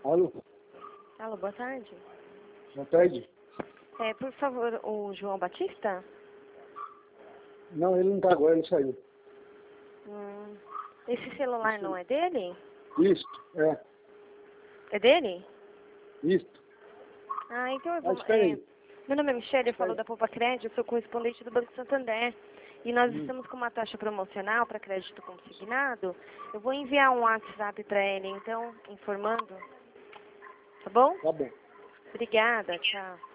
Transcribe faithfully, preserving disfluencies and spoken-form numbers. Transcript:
Alô? Alô, boa tarde. Boa tarde. É, por favor, o João Batista? Não, ele não está agora, ele saiu. Hum, esse celular não é dele? Isto, é. É dele? Isto. Ah, então eu Ah, vou... espera É, aí. meu nome é Michele, eu Espera falo aí. da Poupa Crédito, eu sou correspondente do Banco Santander. E nós Hum. estamos com uma taxa promocional para crédito consignado. Eu vou enviar um WhatsApp para ele, então, informando. Tá bom? Tá bom. Obrigada, tchau.